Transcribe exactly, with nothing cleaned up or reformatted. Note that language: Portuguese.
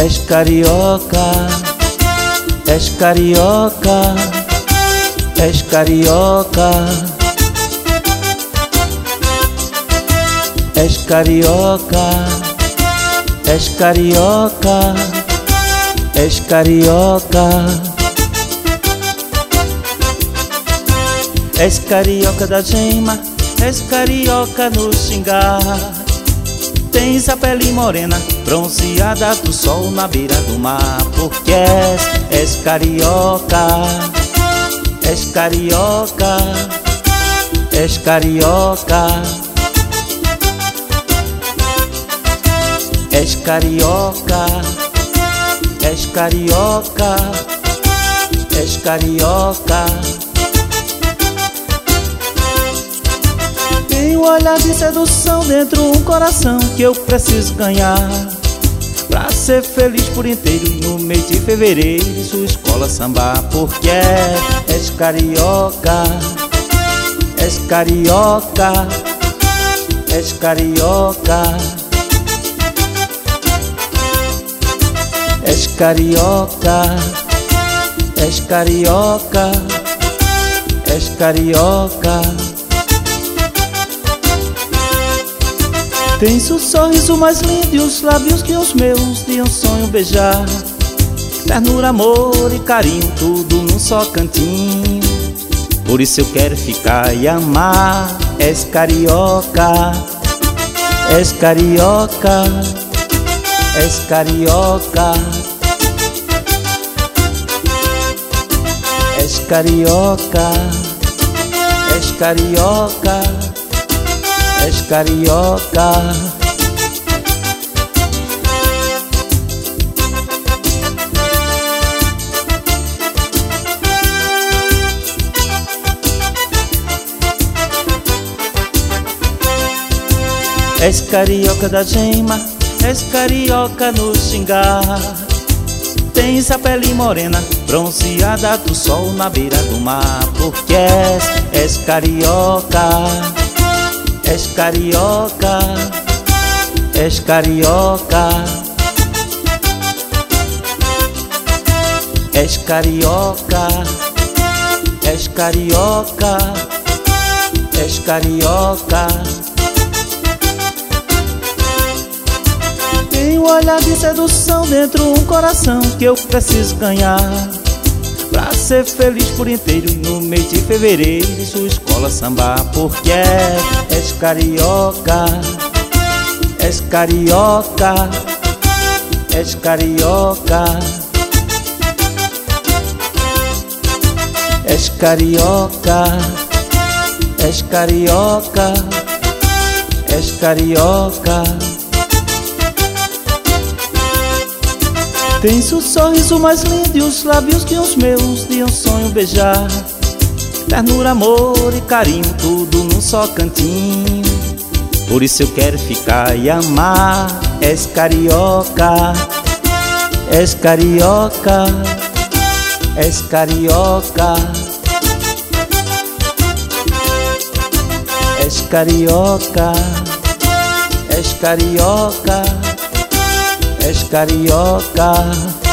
És carioca, és carioca, és carioca, és carioca, és carioca, és carioca. És carioca da gema, és carioca no xingar. Tens a pele morena, bronzeada do sol na beira do mar. Porque és, és carioca, és carioca, és carioca, és carioca, és carioca, és carioca. Tem um olhar de sedução dentro um coração que eu preciso ganhar pra ser feliz por inteiro no mês de fevereiro em sua escola sambar. Porque és, és carioca, és carioca, és carioca, és carioca, és carioca, és carioca. Tens o sorriso mais lindo e os lábios que os meus de um sonho beijar. Ternura, amor e carinho, tudo num só cantinho. Por isso eu quero ficar e amar. És carioca, és carioca, és carioca, és carioca, és carioca, és carioca. És carioca da gema, és carioca no xingar. Tens a pele morena, bronzeada do sol na beira do mar. Porque és, és carioca, és carioca, és carioca, és carioca, és carioca, és carioca. Tem um olhar de sedução dentro um coração que eu preciso ganhar pra ser feliz por inteiro no mês de fevereiro em sua escola sambar. Porque és, és carioca, és carioca, és carioca, és carioca, és carioca, és carioca. Tens o sorriso mais lindo e os lábios que os meus de um sonho beijar. Ternura, amor e carinho, tudo num só cantinho. Por isso eu quero ficar e amar. És carioca, és carioca, és carioca, és carioca, és carioca, és carioca.